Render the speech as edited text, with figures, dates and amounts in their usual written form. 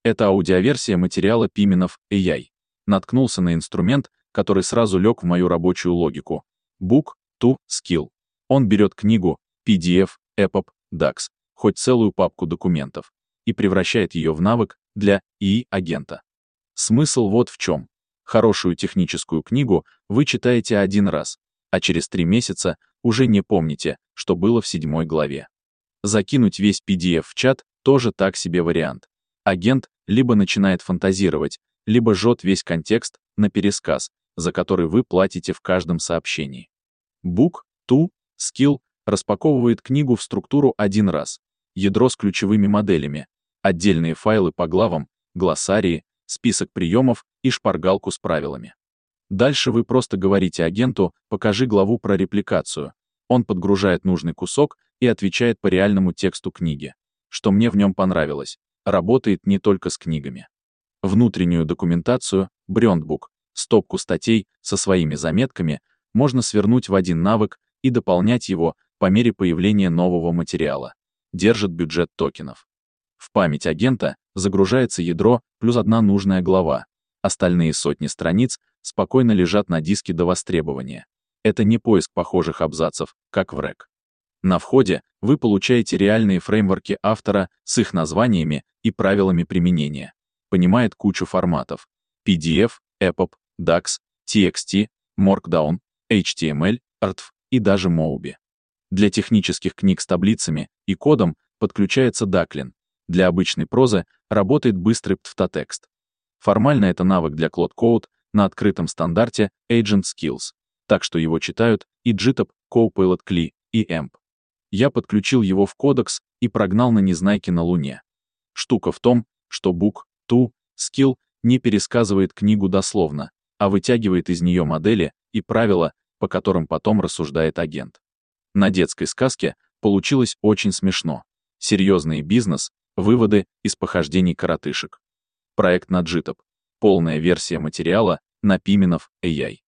Это аудиоверсия материала Пименов AI. Наткнулся на инструмент, который сразу лег в мою рабочую логику. Book to Skill. Он берет книгу, PDF, EPUB, DAX, хоть целую папку документов, и превращает ее в навык для ИИ-агента. Смысл вот в чем. Хорошую техническую книгу вы читаете один раз, а через 3 месяца уже не помните, что было в 7 главе. Закинуть весь PDF в чат тоже так себе вариант. Агент либо начинает фантазировать, либо жжет весь контекст на пересказ, за который вы платите в каждом сообщении. Book to Skill распаковывает книгу в структуру один раз. Ядро с ключевыми моделями, отдельные файлы по главам, глоссарии, список приемов и шпаргалку с правилами. Дальше вы просто говорите агенту «покажи главу про репликацию». Он подгружает нужный кусок и отвечает по реальному тексту книги. Что мне в нем понравилось, работает не только с книгами. Внутреннюю документацию, брендбук, стопку статей со своими заметками можно свернуть в один навык и дополнять его по мере появления нового материала. Держит бюджет токенов. В память агента загружается ядро плюс одна нужная глава. Остальные сотни страниц спокойно лежат на диске до востребования. Это не поиск похожих абзацев, как в рэк. На входе вы получаете реальные фреймворки автора с их названиями и правилами применения. Понимает кучу форматов: PDF, EPUB, DAX, TXT, Markdown, HTML, ARTF и даже Mobi. Для технических книг с таблицами и кодом подключается Daklin. Для обычной прозы работает быстрый Ptftext. Формально это навык для Claude Code на открытом стандарте Agent Skills, так что его читают и GitHub, Copilot CLI и AMP. Я подключил его в кодекс и прогнал на Незнайке на Луне. Штука в том, что Book to Skill не пересказывает книгу дословно, а вытягивает из нее модели и правила, по которым потом рассуждает агент. На детской сказке получилось очень смешно. Серьезный бизнес, выводы из похождений коротышек. Проект на GitHub. Полная версия материала на Пименов AI.